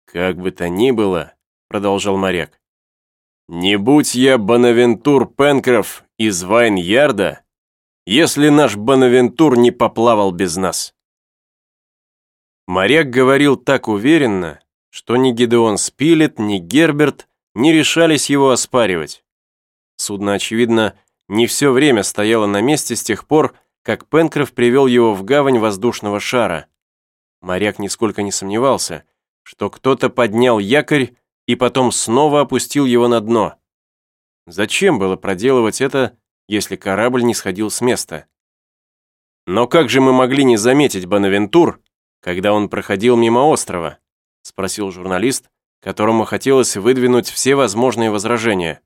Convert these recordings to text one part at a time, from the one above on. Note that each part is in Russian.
«Как бы то ни было», — продолжал моряк, «не будь я Бонавентур Пенкроф из Вайн-Ярда, если наш Бонавентур не поплавал без нас». Моряк говорил так уверенно, что ни Гидеон Спилет, ни Герберт не решались его оспаривать. Судно, очевидно, не все время стояло на месте с тех пор, как Пенкроф привел его в гавань воздушного шара. Моряк нисколько не сомневался, что кто-то поднял якорь и потом снова опустил его на дно. Зачем было проделывать это, если корабль не сходил с места? «Но как же мы могли не заметить Бонавентур, когда он проходил мимо острова?» — спросил журналист, которому хотелось выдвинуть все возможные возражения.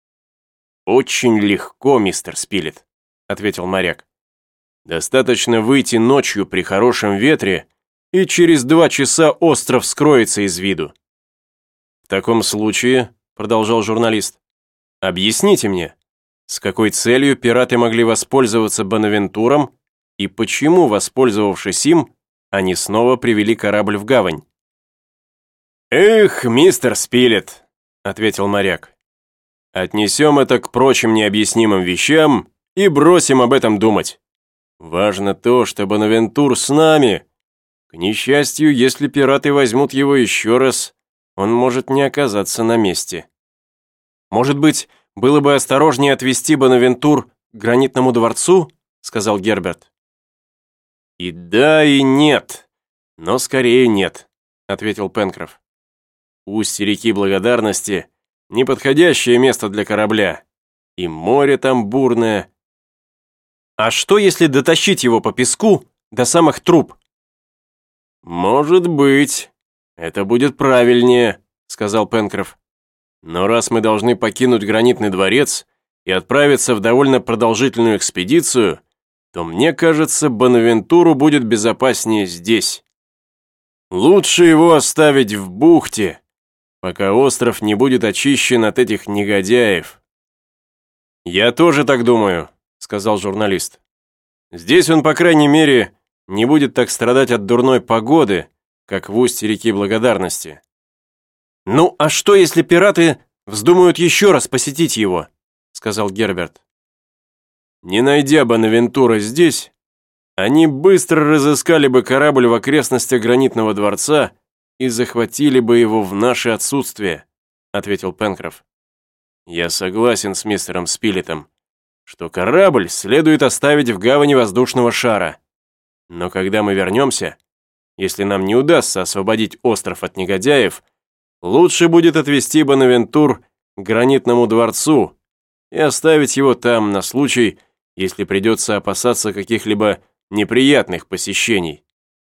«Очень легко, мистер Спилет», — ответил моряк. «Достаточно выйти ночью при хорошем ветре, и через 2 часа остров скроется из виду». «В таком случае», — продолжал журналист, — «объясните мне, с какой целью пираты могли воспользоваться Бонавентуром и почему, воспользовавшись им, они снова привели корабль в гавань?» «Эх, мистер Спилет», — ответил моряк, — «отнесем это к прочим необъяснимым вещам и бросим об этом думать. Важно то, что Бонавентур с нами. К несчастью, если пираты возьмут его еще раз, он может не оказаться на месте». «Может быть, было бы осторожнее отвезти Бонавентур к Гранитному дворцу?» — сказал Герберт. «И да, и нет, но скорее нет», — ответил Пенкроф. «Устье реки Благодарности — неподходящее место для корабля, и море там бурное». «А что, если дотащить его по песку до самых труб?» «Может быть, это будет правильнее», — сказал Пенкроф. «Но раз мы должны покинуть Гранитный дворец и отправиться в довольно продолжительную экспедицию, то, мне кажется, Бонавентуру будет безопаснее здесь. Лучше его оставить в бухте, пока остров не будет очищен от этих негодяев». «Я тоже так думаю», — сказал журналист. «Здесь он, по крайней мере, не будет так страдать от дурной погоды, как в устье реки Благодарности». «Ну, а что, если пираты вздумают еще раз посетить его?» — сказал Герберт. «Не найдя Бонавентура здесь, они быстро разыскали бы корабль в окрестностях Гранитного дворца и захватили бы его в наше отсутствие», — ответил Пенкроф. «Я согласен с мистером Спилетом, что корабль следует оставить в гавани воздушного шара. Но когда мы вернемся, если нам не удастся освободить остров от негодяев, лучше будет отвезти Бонавентур к Гранитному дворцу и оставить его там на случай, если придется опасаться каких-либо неприятных посещений».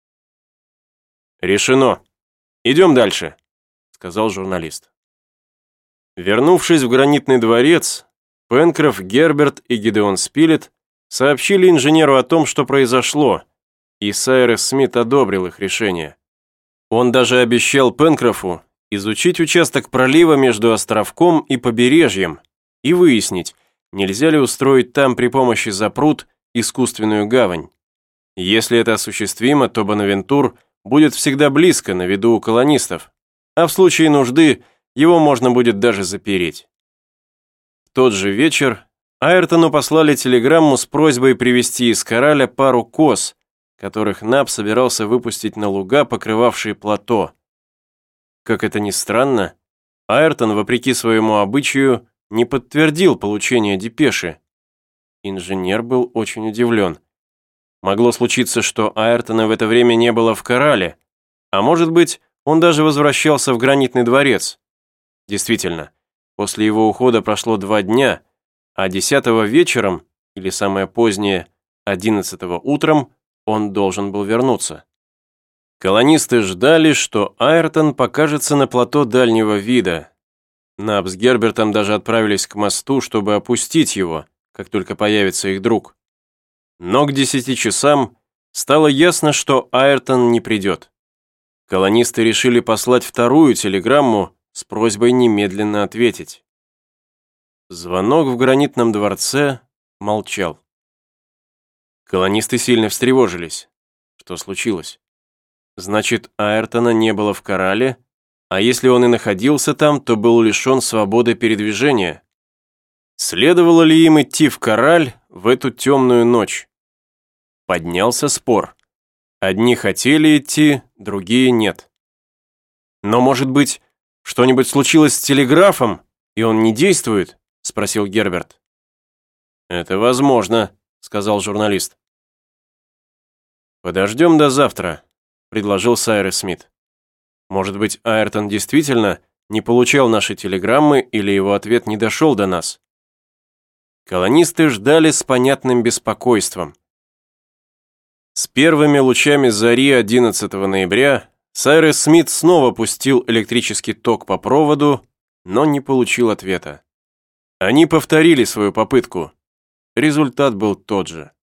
«Решено. Идем дальше», — сказал журналист. Вернувшись в Гранитный дворец, Пенкроф, Герберт и Гидеон Спилет сообщили инженеру о том, что произошло, и Сайрес Смит одобрил их решение. Он даже обещал Пенкрофу изучить участок пролива между островком и побережьем и выяснить, нельзя ли устроить там при помощи запрут искусственную гавань. Если это осуществимо, то Бонавентур будет всегда близко на виду у колонистов, а в случае нужды его можно будет даже запереть. В тот же вечер Айртону послали телеграмму с просьбой привезти из Кораля пару коз, которых Наб собирался выпустить на луга, покрывавшие плато. Как это ни странно, Айртон, вопреки своему обычаю, не подтвердил получение депеши. Инженер был очень удивлен. Могло случиться, что Айртона в это время не было в Корале, а может быть, он даже возвращался в Гранитный дворец. Действительно, после его ухода прошло 2 дня, а 10-го вечером, или самое позднее, 11-го утром, он должен был вернуться. Колонисты ждали, что Айртон покажется на плато дальнего вида. Наб с Гербертом даже отправились к мосту, чтобы опустить его, как только появится их друг. Но к 10 часам стало ясно, что Айртон не придет. Колонисты решили послать вторую телеграмму с просьбой немедленно ответить. Звонок в Гранитном дворце молчал. Колонисты сильно встревожились. Что случилось? Значит, Айртона не было в Корале, А если он и находился там, то был лишен свободы передвижения. Следовало ли им идти в Кораль в эту темную ночь? Поднялся спор. Одни хотели идти, другие нет. «Но, может быть, что-нибудь случилось с телеграфом, и он не действует?» – спросил Герберт. «Это возможно», – сказал журналист. «Подождем до завтра», – предложил Сайрес Смит. «Может быть, Айртон действительно не получал наши телеграммы или его ответ не дошел до нас?» Колонисты ждали с понятным беспокойством. С первыми лучами зари 11 ноября Сайрес Смит снова пустил электрический ток по проводу, но не получил ответа. Они повторили свою попытку. Результат был тот же.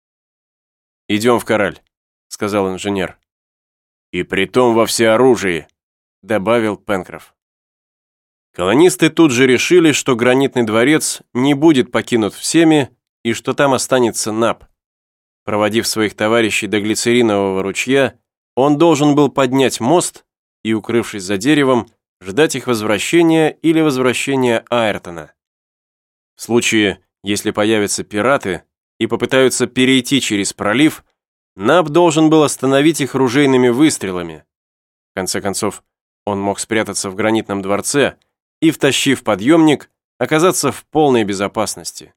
«Идем в Кораль», — сказал инженер. «И притом во всеоружии», — добавил Пенкроф. Колонисты тут же решили, что гранитный дворец не будет покинут всеми и что там останется Наб. Проводив своих товарищей до глицеринового ручья, он должен был поднять мост и, укрывшись за деревом, ждать их возвращения или возвращения Айртона. В случае, если появятся пираты и попытаются перейти через пролив, Наб должен был остановить их ружейными выстрелами. В конце концов, он мог спрятаться в гранитном дворце и, втащив подъемник, оказаться в полной безопасности.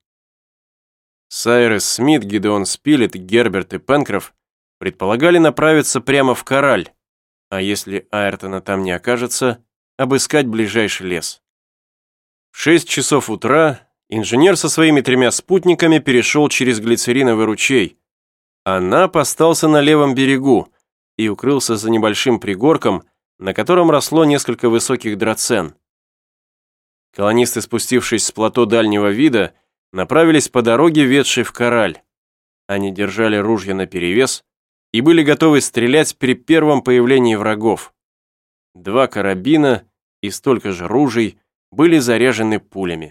Сайрес Смит, Гидеон Спилет, Герберт и Пенкроф предполагали направиться прямо в Кораль, а если Айртона там не окажется, обыскать ближайший лес. В 6 часов утра инженер со своими 3 спутниками перешел через глицериновый ручей, а Наб остался на левом берегу и укрылся за небольшим пригорком, на котором росло несколько высоких драцен. Колонисты, спустившись с плато дальнего вида, направились по дороге, ведшей в Кораль. Они держали ружья наперевес и были готовы стрелять при первом появлении врагов. 2 карабина и столько же ружей были заряжены пулями.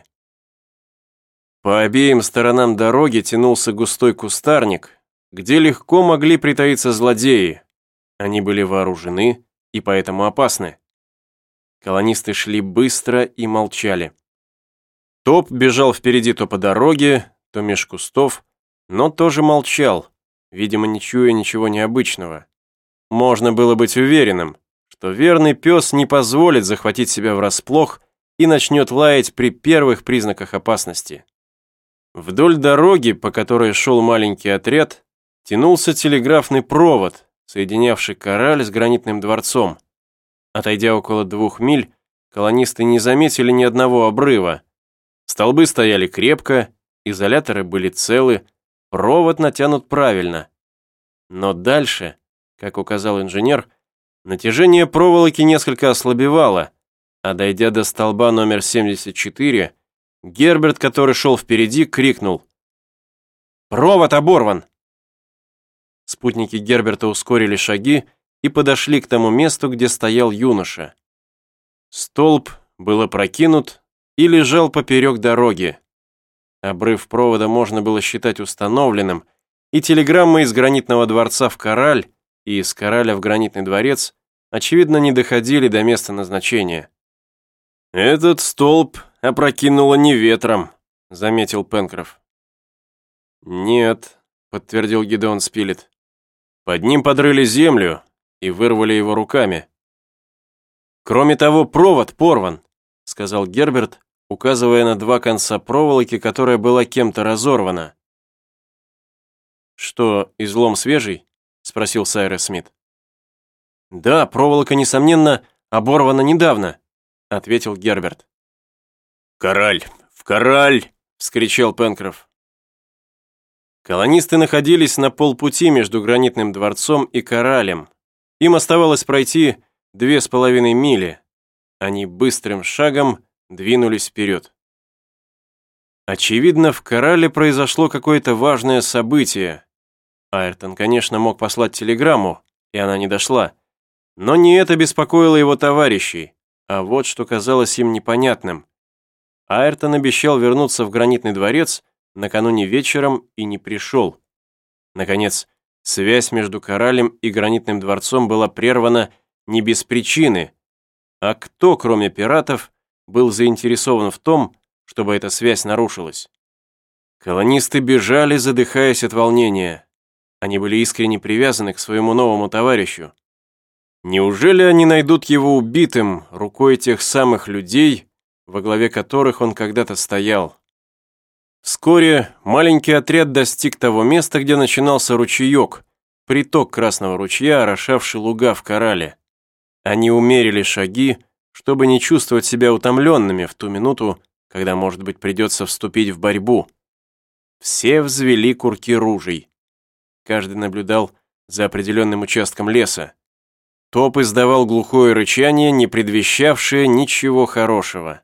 По обеим сторонам дороги тянулся густой кустарник, где легко могли притаиться злодеи. Они были вооружены и поэтому опасны. Колонисты шли быстро и молчали. Топ бежал впереди то по дороге, то меж кустов, но тоже молчал, видимо, не чуя ничего необычного. Можно было быть уверенным, что верный пес не позволит захватить себя врасплох и начнет лаять при первых признаках опасности. Вдоль дороги, по которой шел маленький отряд, тянулся телеграфный провод, соединявший Кораль с гранитным дворцом. Отойдя около 2 миль, колонисты не заметили ни одного обрыва. Столбы стояли крепко, изоляторы были целы, провод натянут правильно. Но дальше, как указал инженер, натяжение проволоки несколько ослабевало, а дойдя до столба номер 74, Герберт, который шел впереди, крикнул: «Провод оборван!» Спутники Герберта ускорили шаги и подошли к тому месту, где стоял юноша. Столб был опрокинут и лежал поперек дороги. Обрыв провода можно было считать установленным, и телеграммы из гранитного дворца в Кораль и из Кораля в гранитный дворец, очевидно, не доходили до места назначения. «Этот столб опрокинуло не ветром», — заметил Пенкроф. «Нет», — подтвердил Гидеон Спилет. «Под ним подрыли землю и вырвали его руками». «Кроме того, провод порван», — сказал Герберт, указывая на 2 конца проволоки, которая была кем-то разорвана. «Что, излом свежий?» — спросил Сайрес Смит. «Да, проволока, несомненно, оборвана недавно», — ответил Герберт. «Кораль! В Кораль!» — вскричал Пенкроф. Колонисты находились на полпути между гранитным дворцом и Коралем. Им оставалось пройти 2,5 мили. Они быстрым шагом двинулись вперед. Очевидно, в Корале произошло какое-то важное событие. Айртон, конечно, мог послать телеграмму, и она не дошла. Но не это беспокоило его товарищей, а вот что казалось им непонятным. Айртон обещал вернуться в гранитный дворец накануне вечером и не пришел. Наконец, связь между Коралем и гранитным дворцом была прервана не без причины. А кто, кроме пиратов, был заинтересован в том, чтобы эта связь нарушилась? Колонисты бежали, задыхаясь от волнения. Они были искренне привязаны к своему новому товарищу. Неужели они найдут его убитым рукой тех самых людей, во главе которых он когда-то стоял? Вскоре маленький отряд достиг того места, где начинался ручеек, приток Красного ручья, орошавший луга в Корале. Они умерили шаги, чтобы не чувствовать себя утомленными в ту минуту, когда, может быть, придется вступить в борьбу. Все взвели курки ружей. Каждый наблюдал за определенным участком леса. Топ издавал глухое рычание, не предвещавшее ничего хорошего.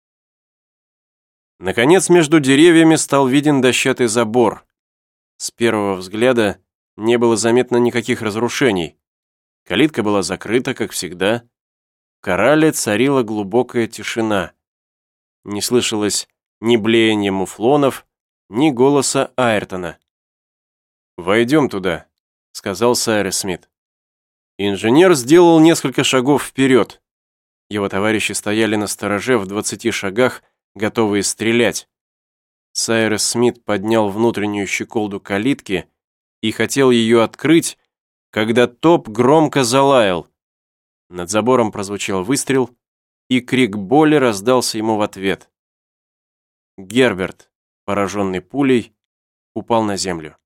Наконец, между деревьями стал виден дощатый забор. С первого взгляда не было заметно никаких разрушений. Калитка была закрыта, как всегда. В Корале царила глубокая тишина. Не слышалось ни блеяния муфлонов, ни голоса Айртона. «Войдем туда», — сказал Сайрес Смит. Инженер сделал несколько шагов вперед. Его товарищи стояли на стороже в 20 шагах, готовые стрелять. Сайрес Смит поднял внутреннюю щеколду калитки и хотел ее открыть, когда Топ громко залаял. Над забором прозвучал выстрел, и крик боли раздался ему в ответ. Герберт, пораженный пулей, упал на землю.